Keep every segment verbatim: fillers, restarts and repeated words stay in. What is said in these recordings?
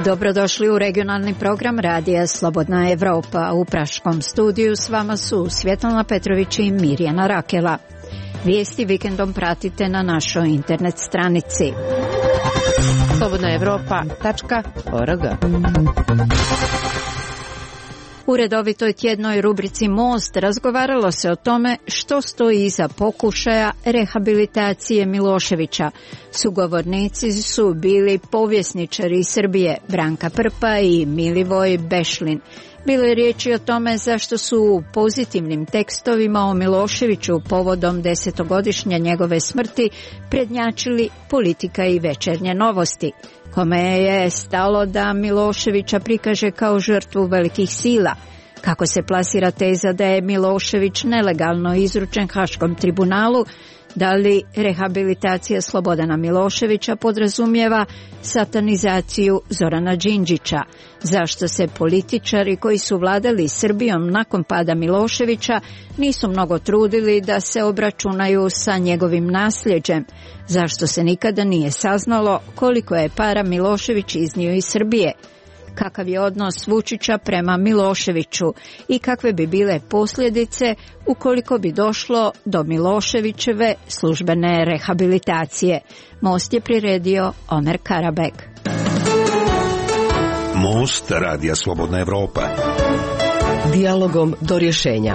Dobrodošli u regionalni program Radija Slobodna Evropa. U praškom studiju s vama su Svjetlana Petrović i Mirjana Rakela. Vijesti vikendom pratite na našoj internet stranici slobodna evropa tačka org. U redovitoj tjednoj rubrici Most razgovaralo se o tome što stoji iza pokušaja rehabilitacije Miloševića. Sugovornici su bili povjesničari iz Srbije Branka Prpa i Milivoj Bešlin. Bilo je riječi o tome zašto su u pozitivnim tekstovima o Miloševiću povodom desetogodišnje njegove smrti prednjačili Politika i Večernje novosti. Kome je stalo da Miloševića prikaže kao žrtvu velikih sila? Kako se plasira teza da je Milošević nelegalno izručen Haškom tribunalu? Da li rehabilitacija Slobodana Miloševića podrazumijeva satanizaciju Zorana Đinđića? Zašto se političari koji su vladali Srbijom nakon pada Miloševića nisu mnogo trudili da se obračunaju sa njegovim nasljeđem? Zašto se nikada nije saznalo koliko je para Milošević iznio iz Srbije? Kakav je odnos Vučića prema Miloševiću i kakve bi bile posljedice ukoliko bi došlo do Miloševićeve službene rehabilitacije? Most je priredio Omer Karabek. Most Radija Slobodna Evropa. Dijalogom do rješenja.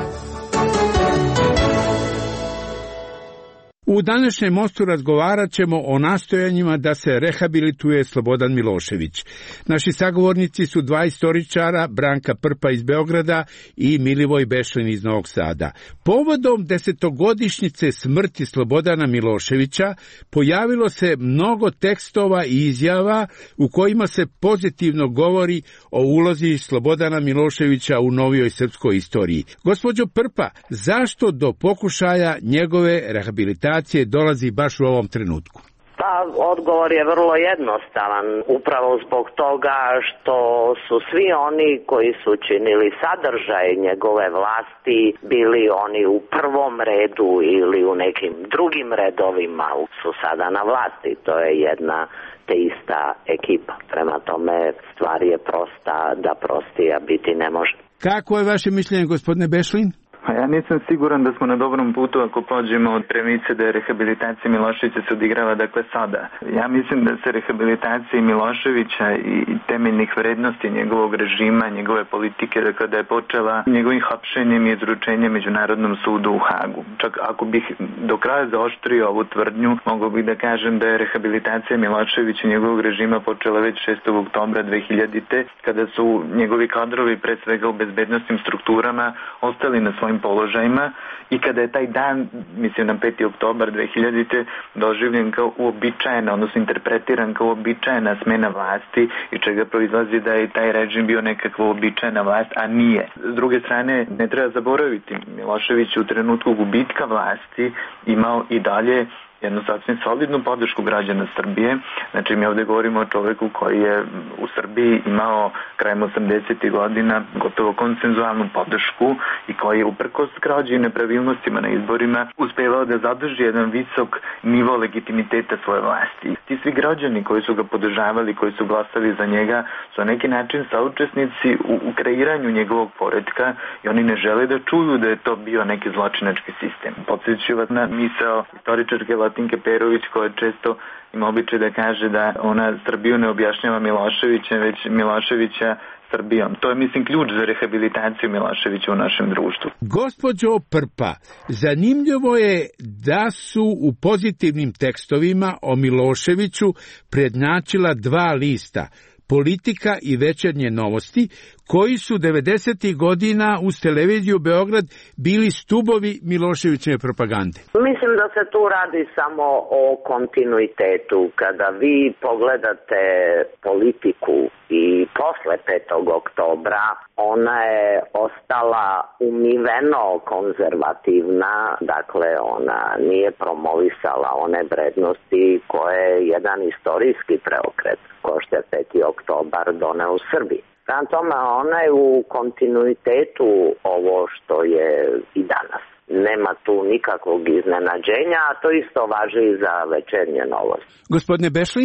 U današnjem Mostu razgovarat ćemo o nastojanjima da se rehabilituje Slobodan Milošević. Naši sagovornici su dva istoričara, Branka Prpa iz Beograda i Milivoj Bešlin iz Novog Sada. Povodom desetogodišnjice smrti Slobodana Miloševića pojavilo se mnogo tekstova i izjava u kojima se pozitivno govori o ulozi Slobodana Miloševića u novijoj srpskoj istoriji. Gospođo Prpa, zašto do pokušaja njegove rehabilitacije dolazi baš u ovom trenutku? Pa, odgovor je vrlo jednostavan, upravo zbog toga što su svi oni koji su činili sadržaj njegove vlasti bili oni u prvom redu ili u nekim drugim redovima su sada na vlasti. To je jedna te ista ekipa. Prema tome stvar je prosta da prostija biti ne može. Kako je vaše mišljenje, gospodine Bešlin? A ja nisam siguran da smo na dobrom putu ako pođemo od premise da je rehabilitacija Miloševića se odigrava dakle sada. Ja mislim da se rehabilitacija Miloševića i temeljnih vrednosti njegovog režima, njegove politike, dakle da je počela njegovim hapšenjem i izručenjem Međunarodnom sudu u Hagu. Čak ako bih do kraja zaoštrio ovu tvrdnju, mogu bih da kažem da je rehabilitacija Miloševića i njegovog režima počela već šestog oktobra dve hiljadite. kada su njegovi kadrovi, pre svega u bezbednosnim strukturama, ostali na svojim položajima i kada je taj dan, mislim na peti oktobar dve hiljadite, doživljen kao uobičajena, odnosno interpretiran kao uobičajena smena vlasti i čega proizlazi da je taj režim bio nekakva uobičajena vlast, a nije. S druge strane, ne treba zaboraviti, Milošević u trenutku gubitka vlasti imao i dalje jednu sasvim solidnu podršku građana Srbije. Znači mi ovdje govorimo o čovjeku koji je u Srbiji imao krajem osamdesetih godina gotovo konsenzualnu podršku i koji je uprkos krađi i nepravilnostima na izborima uspevao da zadrži jedan visok nivo legitimiteta svoje vlasti. Ti svi građani koji su ga podržavali, koji su glasali za njega, su na neki način saučesnici u, u kreiranju njegovog poretka i oni ne žele da čuju da je to bio neki zločinački sistem. Podsjeću vas na misao istoričarke Latinke Perović koja često ima običaj da kaže da ona Srbiju ne objašnjava Miloševićem, već Miloševića Srbijom. To je, mislim, ključ za rehabilitaciju Miloševića u našem društvu. Gospođo Prpa, zanimljivo je da su u pozitivnim tekstovima o Miloševiću prednjačila dva lista, Politika i Večernje novosti, koji su devedesetih godina uz televiziju Beograd bili stubovi Miloševićeve propagande. Mislim da se tu radi samo o kontinuitetu. Kada vi pogledate Politiku i posle petog oktobra, ona je ostala umiveno konzervativna, dakle ona nije promovisala one vrednosti koje je jedan istorijski preokret, ko što je peti oktobar doneo u Srbiji. Prema tome, ona je u kontinuitetu ovo što je i danas. Nema tu nikakvog iznenađenja, a to isto važi i za Večernje novosti. Gospodine Bešlin?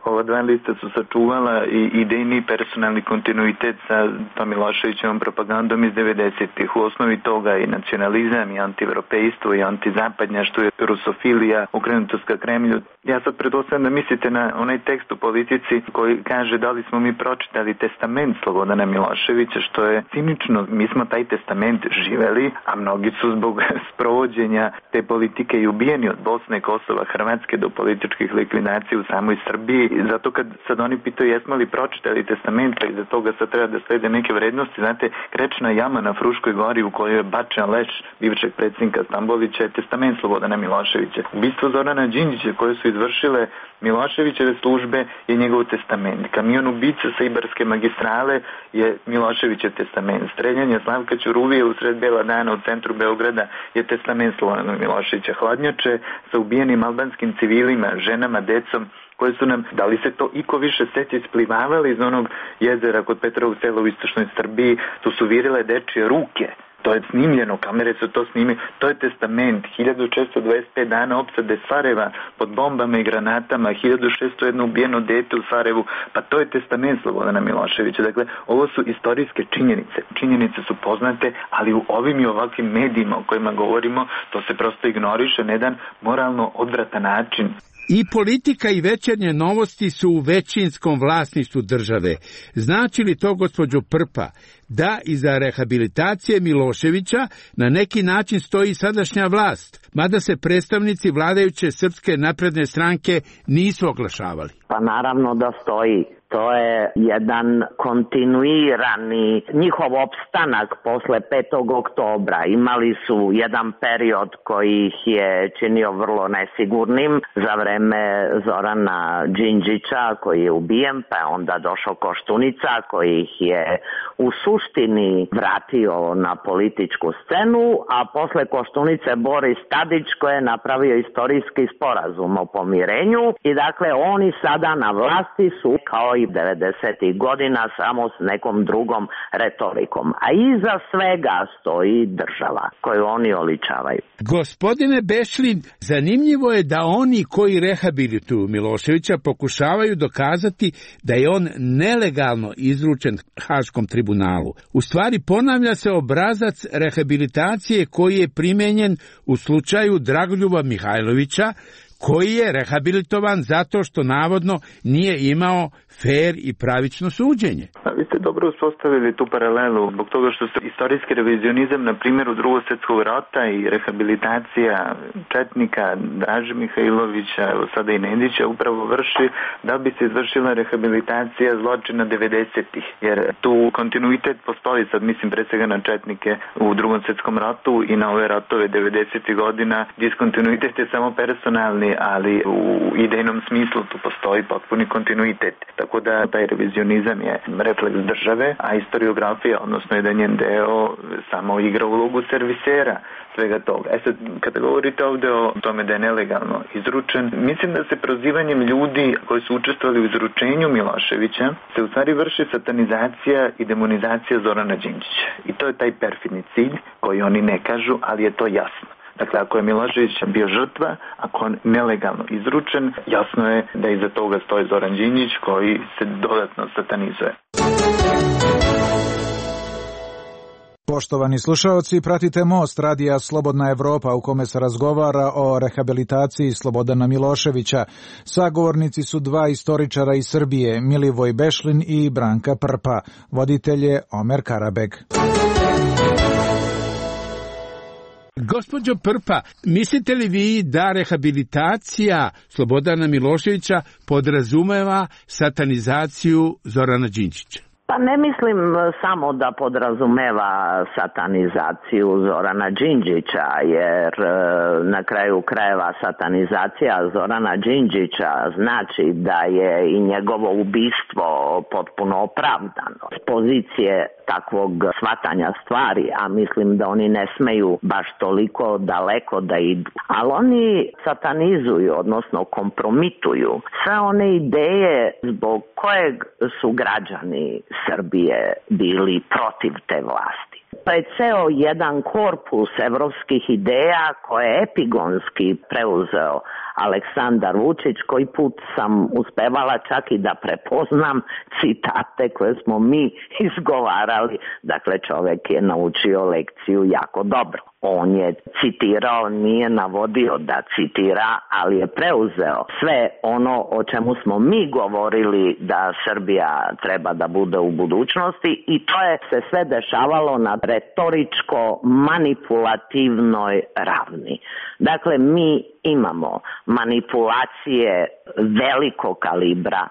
ova dva lista su sačuvala i idejni personalni kontinuitet sa tom Miloševićevom propagandom iz devedesetih. U osnovi toga i nacionalizam, i antievropejstvo, i antizapadnjaštvo, i rusofilija, okrenutost ka Kremlju. Ja sad pretpostavljam da mislite na onaj tekst u Politici koji kaže da li smo mi pročitali testament Slobodana Miloševića, što je cinično. Mi smo taj testament živeli, a mnogi su zbog sprovođenja te politike i ubijeni od Bosne, Kosova, Hrvatske do političkih likvidacija u samoj Srbiji. Zato kad sad oni pitaju jesmo li pročitali testament, pa iza toga sad treba da slede neke vrednosti. Znate, krečna jama na Fruškoj gori u kojoj je bačen leš bivšeg predsjednika Stambolića je testament Slobodana Miloševića. Ubistvo Zorana Đinđića koje su izvršile Miloševićeve službe je njegov testament. Kamion ubica sa Ibarske magistrale je Miloševićev testament. Streljanje Slavka Ćuruvije u sred bela dana u centru Beograda je testament Slobodana Miloševića. Hladnjače sa ubijenim albanskim civilima, ženama, decom, koje su nam, da li se to iko više seti, isplivavali iz onog jezera kod Petrovog sela u istočnoj Srbiji, tu su virile dečije ruke. To je snimljeno, kamere su to snimili. To je testament. hiljadu šesto dvadeset pet dana opsade Sarajeva pod bombama i granatama, hiljadu šesto jedan ubijeno dete u Sarajevu. Pa to je testament Slobodana Miloševića. Dakle, ovo su istorijske činjenice. Činjenice su poznate, ali u ovim i ovakvim medijima o kojima govorimo, to se prosto ignoriše na jedan moralno odvratan način. I Politika i Večernje novosti su u većinskom vlasništvu države. Znači li to, gospođo Prpa, da iza rehabilitacije Miloševića na neki način stoji sadašnja vlast, mada se predstavnici vladajuće Srpske napredne stranke nisu oglašavali? Pa naravno da stoji. To je jedan kontinuirani njihov opstanak posle petog oktobra. Imali su jedan period koji ih je činio vrlo nesigurnim za vreme Zorana Đinđića koji je ubijen, pa je onda došao Koštunica koji ih je u suštini vratio na političku scenu, a posle Koštunice Boris Tadić koji je napravio istorijski sporazum o pomirenju i dakle oni sada na vlasti su kao i devedesetih godina samo s nekom drugom retorikom. A iza svega stoji država koju oni oličavaju. Gospodine Bešlin, zanimljivo je da oni koji rehabilituju Miloševića pokušavaju dokazati da je on nelegalno izručen Haškom tribunalu. U stvari ponavlja se obrazac rehabilitacije koji je primenjen u slučaju Dragoljuba Mihajlovića, koji je rehabilitovan zato što navodno nije imao fer i pravično suđenje. A vi ste dobro uspostavili tu paralelu, zbog toga što se istorijski revizionizam na primjeru Drugog svjetskog rata i rehabilitacija četnika Draže Mihajlovića, evo sada i Nedića, upravo vrši da bi se izvršila rehabilitacija zločina devedesetih. Jer tu kontinuitet postoji, sad mislim pre svega na četnike u Drugom svjetskom ratu i na ove ratove devedesetih godina. Diskontinuitet je samo personalni, ali u idejnom smislu tu postoji potpuni kontinuitet. Tako da taj revizionizam je refleks države, a historiografija, odnosno jedan njen deo, samo igra ulogu servisera svega toga. E sad, kada govorite ovde o tome da je nelegalno izručen, mislim da se prozivanjem ljudi koji su učestvovali u izručenju Miloševića se u stvari vrši satanizacija i demonizacija Zorana Đinđića. I to je taj perfidni cilj koji oni ne kažu, ali je to jasno. Dakle, ako je Milošević bio žrtva, ako on nelegalno izručen, jasno je da iza toga stoji Zoran Đinđić koji se dodatno satanizuje. Poštovani slušaoci, pratite Most radija Slobodna Evropa u kome se razgovara o rehabilitaciji Slobodana Miloševića. Sagovornici su dva istoričara iz Srbije, Milivoj Bešlin i Branka Prpa. Voditelj je Omer Karabeg. Gospođo Prpa, mislite li vi da rehabilitacija Slobodana Miloševića podrazumeva satanizaciju Zorana Đinđića? Pa ne mislim samo da podrazumeva satanizaciju Zorana Đinđića, jer na kraju krajeva satanizacija Zorana Đinđića znači da je i njegovo ubistvo potpuno opravdano. S pozicije takvog shvatanja stvari, a mislim da oni ne smeju baš toliko daleko da idu. Ali oni satanizuju, odnosno kompromituju sve one ideje zbog kojeg su građani Srbije bili protiv te vlasti. To je ceo jedan korpus evropskih ideja koje je epigonski preuzeo Aleksandar Vučić, koji put sam uspevala čak i da prepoznam citate koje smo mi izgovarali. Dakle, čovek je naučio lekciju jako dobro. On je citirao, nije navodio da citira, ali je preuzeo sve ono o čemu smo mi govorili da Srbija treba da bude u budućnosti, i to je se sve dešavalo na retoričko-manipulativnoj ravni. Dakle, mi imamo manipulacije velikog kalibra,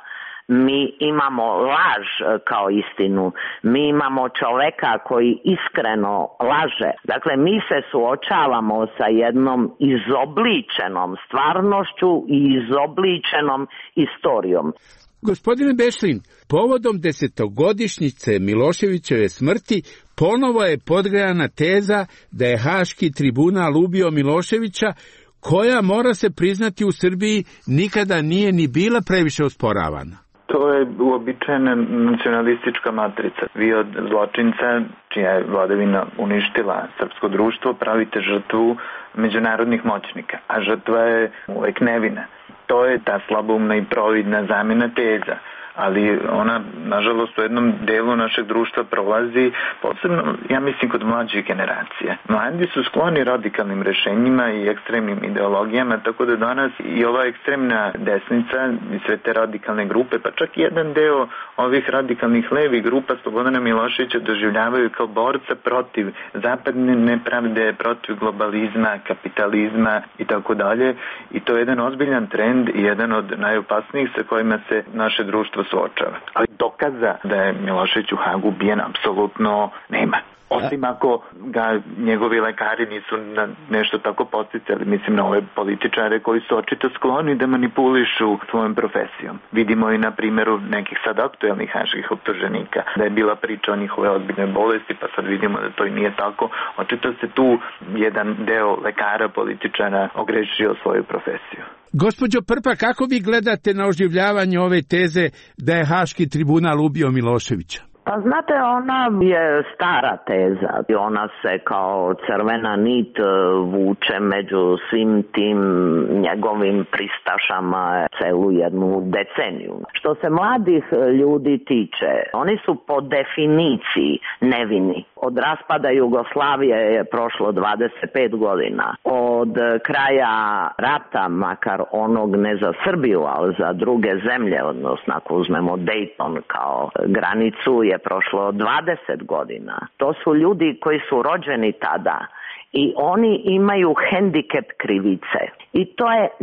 mi imamo laž kao istinu, mi imamo čoveka koji iskreno laže. Dakle, mi se suočavamo sa jednom izobličenom stvarnošću i izobličenom istorijom. Gospodine Bešlin, povodom desetogodišnjice Miloševićeve smrti ponovo je podgrejana teza da je Haški tribunal ubio Miloševića, koja, mora se priznati, u Srbiji nikada nije ni bila previše osporavana. To je uobičajena nacionalistička matrica. Vi od zločinca, čija je vladavina uništila srpsko društvo, pravite žrtvu međunarodnih moćnika, a žrtva je uvek nevina. To je ta slaboumna i providna zamena teza, ali ona, nažalost, u jednom delu našeg društva prolazi, posebno, ja mislim, kod mlađih generacija. Mladi su skloni radikalnim rešenjima i ekstremnim ideologijama, tako da danas i ova ekstremna desnica i sve te radikalne grupe, pa čak i jedan deo ovih radikalnih levih grupa Slobodana Miloševića doživljavaju kao borca protiv zapadne nepravde, protiv globalizma, kapitalizma i tako dalje. I to je jedan ozbiljan trend i jedan od najopasnijih sa kojima se naše društvo suočava. Ali dokaza da je Milošević u Hagu ubijen apsolutno nema. Osim ako ga njegovi lekari nisu na nešto tako podsticali, mislim na ove političare koji su očito skloni da manipulišu svojom profesijom. Vidimo i na primjeru nekih sad aktuelnih haških optuženika da je bila priča o njihove ozbiljne bolesti, pa sad vidimo da to i nije tako. Očito se tu jedan deo lekara, političara ogrešio svoju profesiju. Gospođo Prpa, kako vi gledate na oživljavanje ove teze da je Haški tribunal ubio Miloševića? Pa znate, ona je stara teza i ona se kao crvena nit vuče među svim tim njegovim pristašama celu jednu deceniju. Što se mladih ljudi tiče, oni su po definiciji nevini. Od raspada Jugoslavije je prošlo dvadeset pet godina. Od kraja rata, makar onog ne za Srbiju, ali za druge zemlje, odnosno ako uzmemo Dayton kao granicu, je prošlo dvadeset godina. To su ljudi koji su rođeni tada i oni imaju hendikep krivice. I to je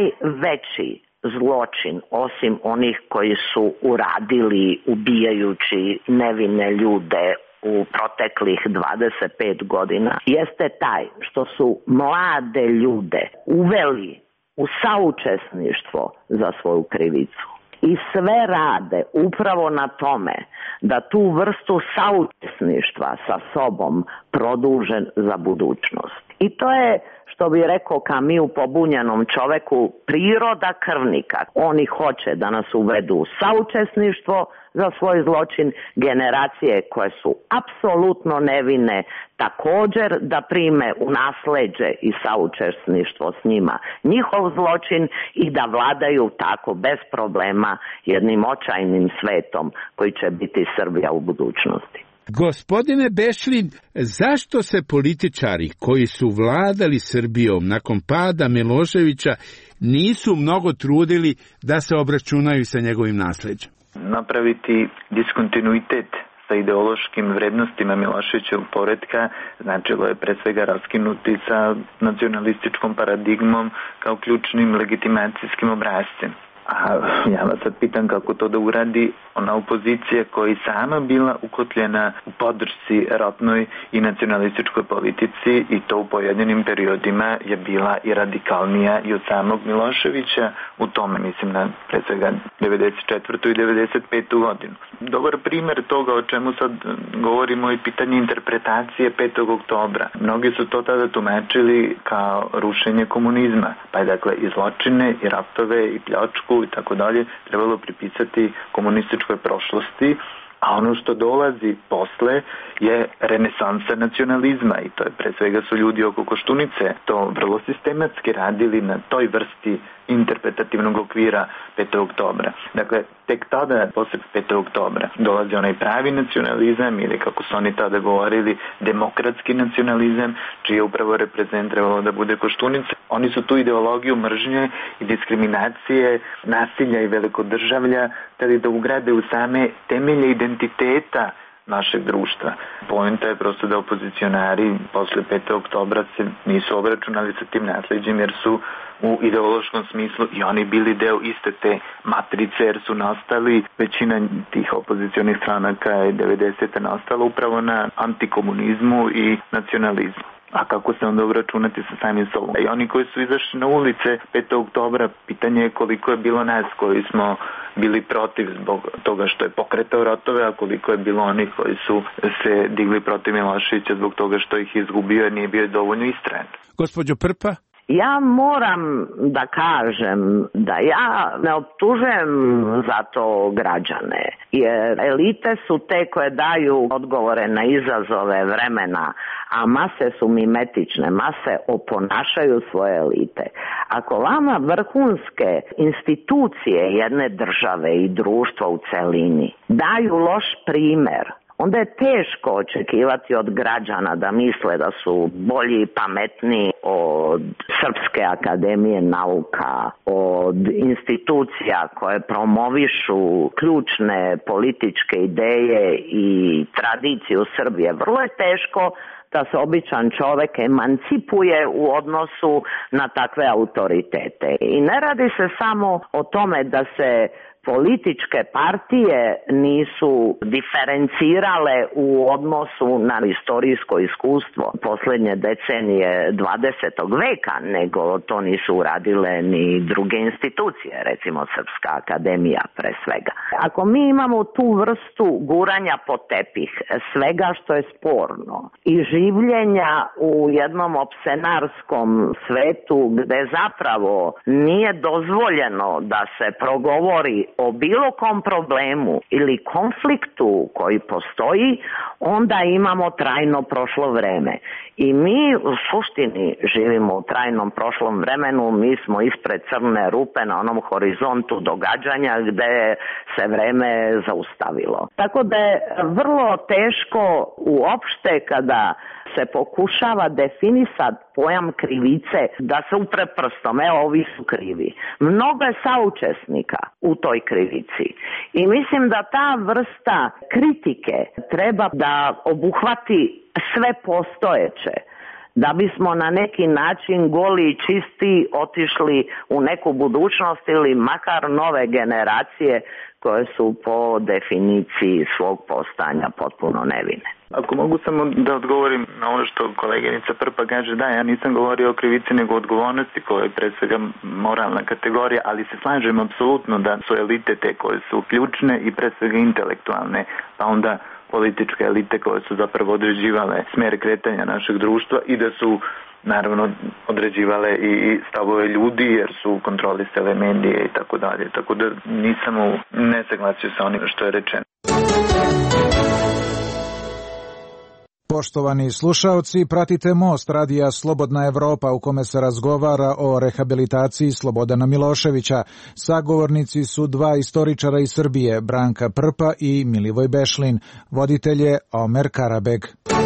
najveći zločin, osim onih koji su uradili ubijajući nevine ljude u proteklih dvadeset pet godina, jeste taj što su mlade ljude uveli u saučesništvo za svoju krivicu. I sve rade upravo na tome da tu vrstu saučesništva sa sobom produže za budućnost. I to je, što bi rekao Camus u Pobunjenom čoveku, priroda krvnika. Oni hoće da nas uvedu u saučesništvo za svoj zločin, generacije koje su apsolutno nevine također da prime u nasleđe i saučesništvo s njima njihov zločin i da vladaju tako bez problema jednim očajnim svetom koji će biti Srbija u budućnosti. Gospodine Bešlin, zašto se političari koji su vladali Srbijom nakon pada Miloševića nisu mnogo trudili da se obračunaju sa njegovim nasleđem? Napraviti diskontinuitet sa ideološkim vrednostima Miloševićevog poretka značilo je pre svega raskinuti sa nacionalističkom paradigmom kao ključnim legitimacijskim obrascem. A ja vas sad pitam kako to da uradi ona opozicija koja je sama bila ukotljena u podršci ratnoj i nacionalističkoj politici i to u pojedinim periodima je bila i radikalnija i od samog Miloševića u tome, mislim na pre svega devedeset četvrtu i devedeset petu godinu. Dobar primjer toga o čemu sad govorimo je pitanje interpretacije petog oktobra. Mnogi su to tada tumačili kao rušenje komunizma, pa je dakle i zločine i ratove i pljačku i tako dalje trebalo pripisati komunističkoj prošlosti A ono što dolazi posle je renesansa nacionalizma i to je pre svega su ljudi oko Koštunice to vrlo sistematski radili na toj vrsti interpretativnog okvira petog oktobra. Dakle, tek tada, posle petog oktobra, dolazi onaj pravi nacionalizam ili, kako su oni tada govorili, demokratski nacionalizam, čiji je upravo reprezent trebalo da bude Koštunica. Oni su tu ideologiju mržnje i diskriminacije, nasilja i velikodržavlja hteli da ugrade u same temelje identiteta našeg društva. Poenta je prosto da opozicionari posle petog oktobra se nisu obračunali sa tim nasleđem jer su u ideološkom smislu i oni bili deo iste te matrice jer su nastali, većina tih opozicionih stranaka je devedesete nastala upravo na antikomunizmu i nacionalizmu. A kako se onda obračunati sa samim sobom? I oni koji su izašli na ulice petog oktobra, pitanje je koliko je bilo nas koji smo bili protiv zbog toga što je pokretao ratove, a koliko je bilo onih koji su se digli protiv Miloševića zbog toga što ih izgubio jer nije bio dovoljno istrajan. Gospođo Prpa? Ja moram da kažem da ja ne optužujem za to građane, jer elite su te koje daju odgovore na izazove vremena, a mase su mimetične, mase oponašaju svoje elite. Ako vama vrhunske institucije jedne države i društva u celini daju loš primer, onda je teško očekivati od građana da misle da su bolji i pametniji od Srpske akademije nauka, od institucija koje promovišu ključne političke ideje i tradiciju Srbije. Vrlo je teško da se običan čovjek emancipuje u odnosu na takve autoritete. I ne radi se samo o tome da se političke partije nisu diferencirale u odnosu na istorijsko iskustvo posljednje decenije dvadesetog veka, nego to nisu uradile ni druge institucije, recimo Srpska akademija pre svega. Ako mi imamo tu vrstu guranja po tepih svega što je sporno i življenja u jednom opsenarskom svetu gde zapravo nije dozvoljeno da se progovori o bilo kom problemu ili konfliktu koji postoji, onda imamo trajno prošlo vreme. I mi u suštini živimo u trajnom prošlom vremenu, mi smo ispred crne rupe na onom horizontu događanja gde se vreme zaustavilo. Tako da je vrlo teško uopšte kada se pokušava definisati pojam krivice, da se upre prstom, evo ovi su krivi. Mnogo je saučesnika u toj krivici. I mislim da ta vrsta kritike treba da obuhvati sve postojeće, da bismo na neki način goli i čisti otišli u neku budućnost ili makar nove generacije koje su po definiciji svog postanja potpuno nevine. Ako mogu samo da odgovorim na ono što koleginica Prpa kaže, da, ja nisam govorio o krivici nego odgovornosti koja je pre svega moralna kategorija, ali se slažem apsolutno da su elite te koje su ključne i pre svega intelektualne, pa onda političke elite koje su zapravo određivale smer kretanja našeg društva i da su naravno određivale i stavove ljudi jer su kontrolisale medije i tako dalje. Tako da nisam u nesaglasju sa onim što je rečeno. Poštovani slušaoci, pratite Most radija Slobodna Evropa u kome se razgovara o rehabilitaciji Slobodana Miloševića. Sagovornici su dva istoričara iz Srbije, Branka Prpa i Milivoj Bešlin. Voditelj je Omer Karabeg.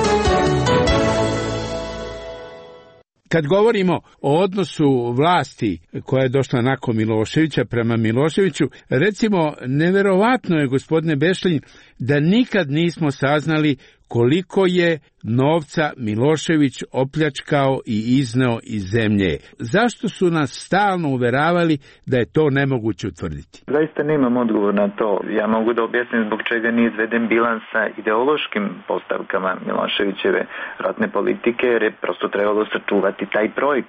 Kad govorimo o odnosu vlasti koja je došla nakon Miloševića prema Miloševiću, recimo, neverovatno je, gospodine Bešlin, da nikad nismo saznali koliko je novca Milošević opljačkao i izneo iz zemlje. Zašto su nas stalno uveravali da je to nemoguće utvrditi? Zaista nemam odgovor na to. Ja mogu da objasnim zbog čega nije izveden bilans sa ideološkim postavkama Miloševićeve ratne politike, jer je prosto trebalo sačuvati taj projekt.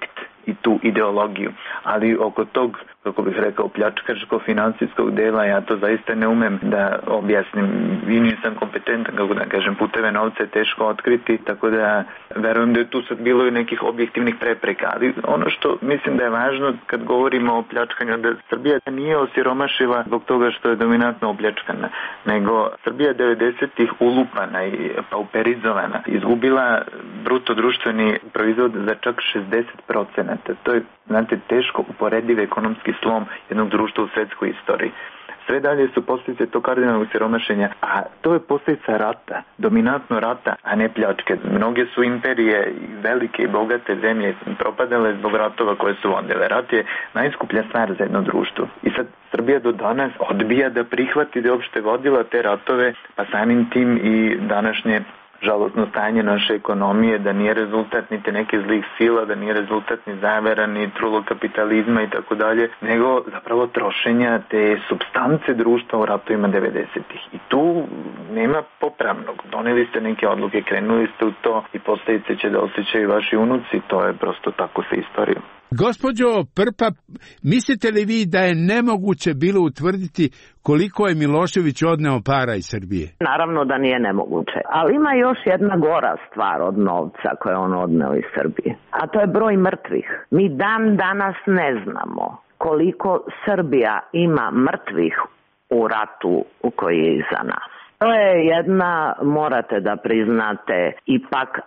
i tu ideologiju. Ali oko tog, kako bih rekao, pljačkaško-financijskog dela, ja to zaista ne umem da objasnim i nisam kompetentan, kako da kažem, puteve novca je teško otkriti, tako da verujem da je tu sad bilo i nekih objektivnih prepreka. Ali ono što mislim da je važno kad govorimo o pljačkanju, da Srbija nije osiromašila zbog toga što je dominantno opljačkana, nego Srbija devedesetih ulupana i pauperizovana, izgubila bruto društveni proizvod za čak šezdeset procenata. To je, znate, teško uporediv ekonomski slom jednog društva u svetskoj istoriji. Sve dalje su posljedice tog kardinalnog siromašenja, a to je posljedica rata, dominantno rata, a ne pljačke. Mnoge su imperije, velike i bogate zemlje propadale zbog ratova koje su vodile. Rat je najskuplja stvar za jedno društvo. I sad Srbija do danas odbija da prihvati da je uopšte vodila te ratove, pa samim tim i današnje žalostno stanje naše ekonomije, da nije rezultat niti neke zlih sila, da nije rezultat ni zavera, ni trulog kapitalizma i tako dalje, nego zapravo trošenja te supstance društva u ratovima devedesetih. I tu nema popravnog. Doneli ste neke odluke, krenuli ste u to i posljedice će da osjećaju vaši unuci, to je prosto tako sa istorijom. Gospođo Prpa, mislite li vi da je nemoguće bilo utvrditi koliko je Milošević odneo para iz Srbije? Naravno da nije nemoguće, ali ima još jedna gora stvar od novca koje on odneo iz Srbije, a to je broj mrtvih. Mi dan danas ne znamo koliko Srbija ima mrtvih u ratu u koji je iza nas. To je jedna, morate da priznate, ipak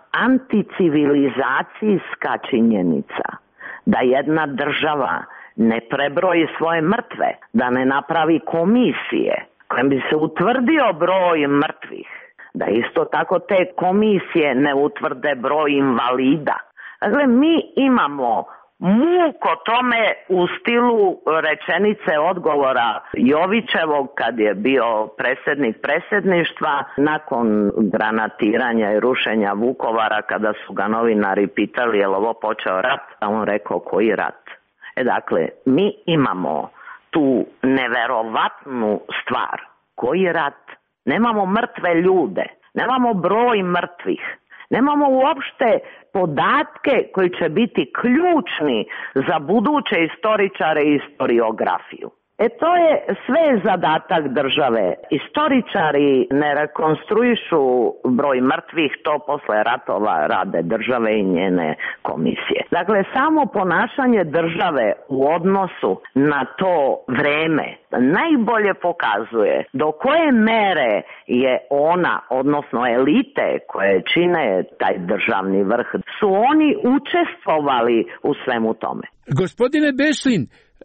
anticivilizacijska činjenica. Da jedna država ne prebroji svoje mrtve, da ne napravi komisije kojim bi se utvrdio broj mrtvih, da isto tako te komisije ne utvrde broj invalida. Dakle, mi imamo muko tome u stilu rečenice odgovora Jovićevog kad je bio predsjednik predsjedništva nakon granatiranja i rušenja Vukovara, kada su ga novinari pitali je li ovo počeo rat, a on rekao koji rat. E dakle, mi imamo tu neverovatnu stvar. Koji rat? Nemamo mrtve ljude, nemamo broj mrtvih. Nemamo uopšte podatke koji će biti ključni za buduće istoričare i historiografiju. E to je sve zadatak države. Istoričari ne rekonstruišu broj mrtvih, to posle ratova rade države i njene komisije. Dakle, samo ponašanje države u odnosu na to vreme najbolje pokazuje do koje mere je ona, odnosno elite koje čine taj državni vrh, su oni učestvovali u svemu tome. Gospodine Bešlin,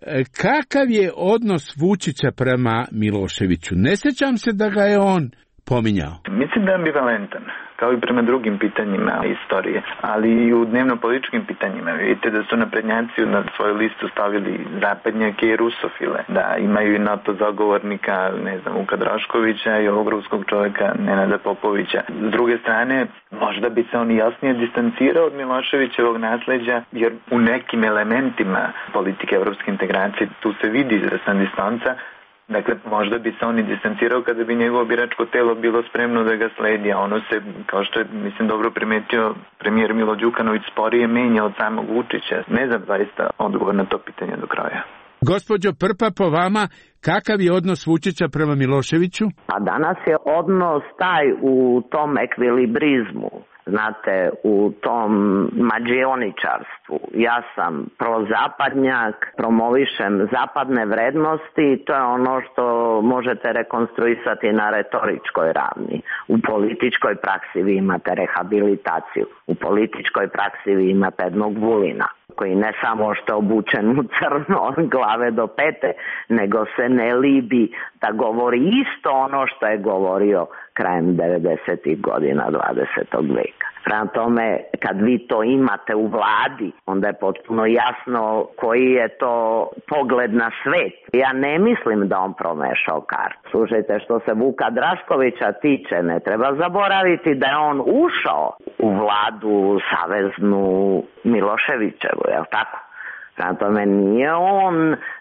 kakav je odnos Vučića prema Miloševiću? Ne sjećam se da ga je on pominjao. Mislim da je ambivalentan, kao i prema drugim pitanjima istorije, ali i u dnevno-političkim pitanjima. Vidite da su naprednjaci na svoju listu stavili zapadnjake i rusofile, da imaju i NATO zagovornika, ne znam, Vuka Draškovića i ovog ruskog čovjeka Nenada Popovića. S druge strane, možda bi se on jasnije distancirao od Miloševićevog nasleđa, jer u nekim elementima politike evropske integracije tu se vidi izvesna distanca. Dakle, možda bi se on i distancirao kada bi njegovo biračko telo bilo spremno da ga sledi, a ono se, kao što je, mislim, dobro primetio premijer Milo Đukanović, sporije menja od samog Vučića. Ne znam zaista odgovor na to pitanje do kraja. Gospođo Prpa, po vama, kakav je odnos Vučića prema Miloševiću? Pa danas je odnos taj u tom ekvilibrizmu. Znate, u tom mađioničarstvu. Ja sam prozapadnjak, promovišem zapadne vrednosti, to je ono što možete rekonstruisati na retoričkoj ravni. U političkoj praksi vi imate rehabilitaciju, u političkoj praksi vi imate jednog Vulina, koji ne samo što je obučen u crno od glave do pete, nego se ne libi da govori isto ono što je govorio krajem devedesetih godina dvadesetog veka. Prema tome, kad vi to imate u vladi, onda je potpuno jasno koji je to pogled na svet. Ja ne mislim da on promešao kartu. Slušajte, što se Vuka Draškovića tiče, ne treba zaboraviti da je on ušao u vladu saveznu Miloševićevu, je li tako? Prema tome, nije on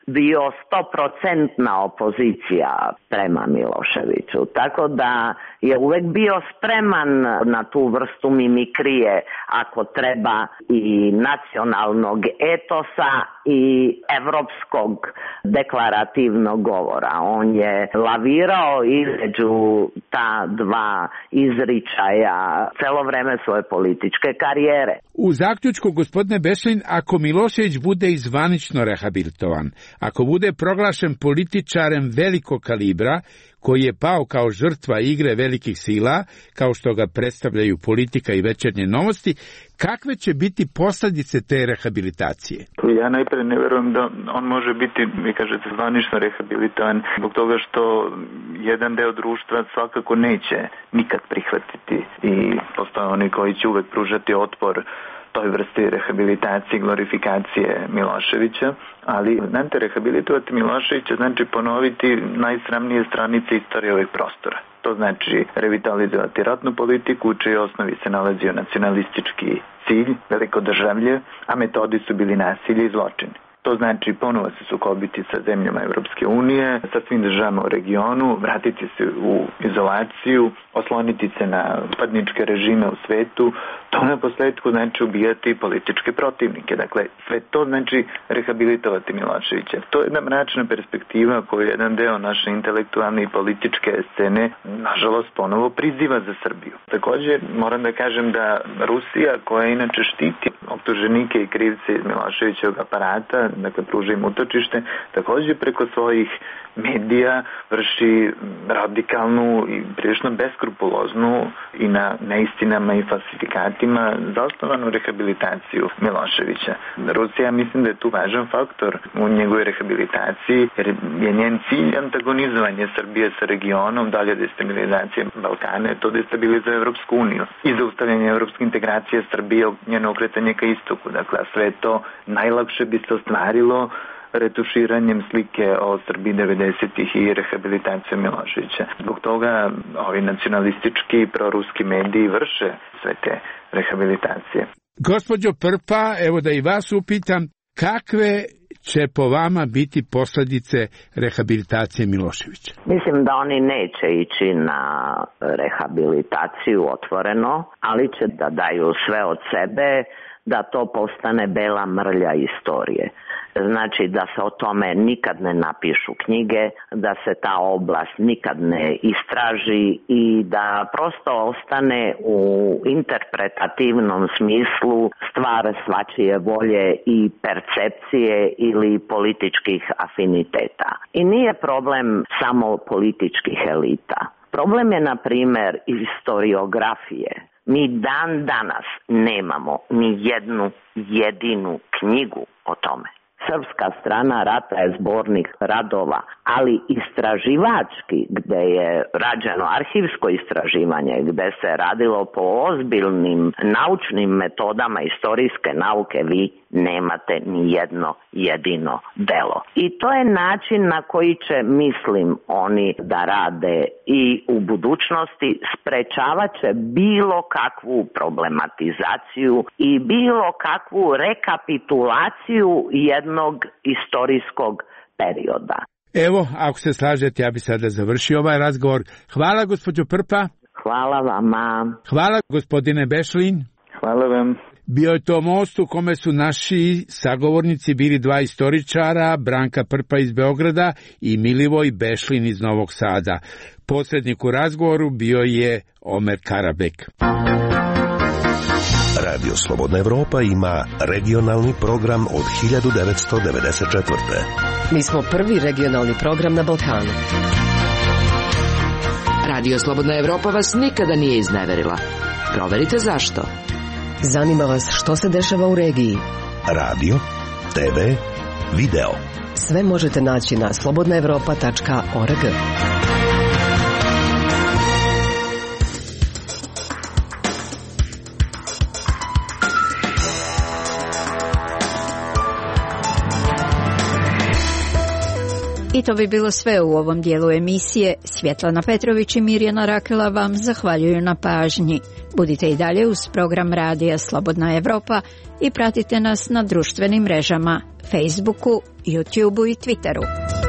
bio stoprocentna opozicija prema Miloševiću. Tako da je uvek bio spreman na tu vrstu mimikrije ako treba i nacionalnog etosa i evropskog deklarativnog govora. On je lavirao između ta dva izričaja celo vreme svoje političke karijere. U zaključku, gospodine Bešlin, ako Milošević bude i zvanično rehabilitovan, ako bude proglašen političarem velikog kalibra, koji je pao kao žrtva igre velikih sila, kao što ga predstavljaju Politika i Večernje novosti, kakve će biti posljedice te rehabilitacije? Ja najpre ne verujem da on može biti, vi kažete, zvanično rehabilitovan, zbog toga što jedan deo društva svakako neće nikad prihvatiti i postoje oni koji će uvek pružati otpor toj vrsti rehabilitacije, glorifikacije Miloševića, ali znate, rehabilitovati Miloševića znači ponoviti najsramnije stranice istorije ovih prostora. To znači revitalizovati ratnu politiku, u čijoj osnovi se nalazio nacionalistički cilj, veliko državlje, a metodi su bili nasilje i zločini. To znači ponovo se sukobiti sa zemljama Evropske unije, sa svim državama u regionu, vratiti se u izolaciju, osloniti se na padničke režime u svetu. To na posledku znači ubijati političke protivnike. Dakle, sve to znači rehabilitovati Miloševića. To je jedna mračna perspektiva koju jedan deo naše intelektualne i političke scene nažalost ponovo priziva za Srbiju. Također moram da kažem da Rusija, koja inače štiti optuženike i krivce iz Miloševićevog aparata, dakle pruža im utočište, također preko svojih medija vrši radikalnu i prilično beskrupuloznu i na neistinama i falsifikatima zasnovanu rehabilitaciju Miloševića. Rusija, mislim da je tu važan faktor u njegovoj rehabilitaciji, jer je njen cilj antagonizovanje Srbije sa regionom, dalje destabilizacije Balkana, to destabilizuje Evropsku uniju i zaustavljanje evropske integracije Srbije, njeno okretanje ka istoku. Dakle, sve to najlakše bi se ostvarilo retuširanjem slike o Srbiji devedesetih i rehabilitacijom Miloševića. Zbog toga ovi nacionalistički i proruski mediji vrše sve te rehabilitacije. Gospođo Prpa, evo da i vas upitam, kakve će po vama biti posljedice rehabilitacije Miloševića? Mislim da oni neće ići na rehabilitaciju otvoreno, ali će da daju sve od sebe da to postane bela mrlja istorije. Znači da se o tome nikad ne napišu knjige, da se ta oblast nikad ne istraži i da prosto ostane u interpretativnom smislu stvar svačije volje i percepcije ili političkih afiniteta. I nije problem samo političkih elita. Problem je, na primjer, historiografije. Mi dan danas nemamo ni jednu jedinu knjigu o tome. Srpska strana rata je zbornik radova, ali istraživački, gde je rađeno arhivsko istraživanje, gde se radilo po ozbiljnim naučnim metodama istorijske nauke, vi nemate ni jedno jedino delo. I to je način na koji će, mislim, oni da rade i u budućnosti, sprečavat će bilo kakvu problematizaciju i bilo kakvu rekapitulaciju jednog istorijskog perioda. Evo, ako se slažete, ja bi sada završio ovaj razgovor. Hvala, gospođo Prpa. Hvala vama. Hvala, gospodine Bešlin. Hvala vam. Bio je to most u kome su naši sagovornici bili dva istoričara, Branka Prpa iz Beograda i Milivoj Bešlin iz Novog Sada. Posrednik u razgovoru bio je Omer Karabek. Radio Slobodna Evropa ima regionalni program od hiljadu devetsto devedeset četvrte. Mi smo prvi regionalni program na Balkanu. Radio Slobodna Evropa vas nikada nije izneverila. Proverite zašto. Zanima vas što se dešava u regiji. Radio, te ve, video. Sve možete naći na slobodna evropa tačka org. I to bi bilo sve u ovom dijelu emisije. Svjetlana Petrović i Mirjana Rakela vam zahvaljuju na pažnji. Budite i dalje uz program Radija Slobodna Evropa i pratite nas na društvenim mrežama, Facebooku, YouTubeu i Twitteru.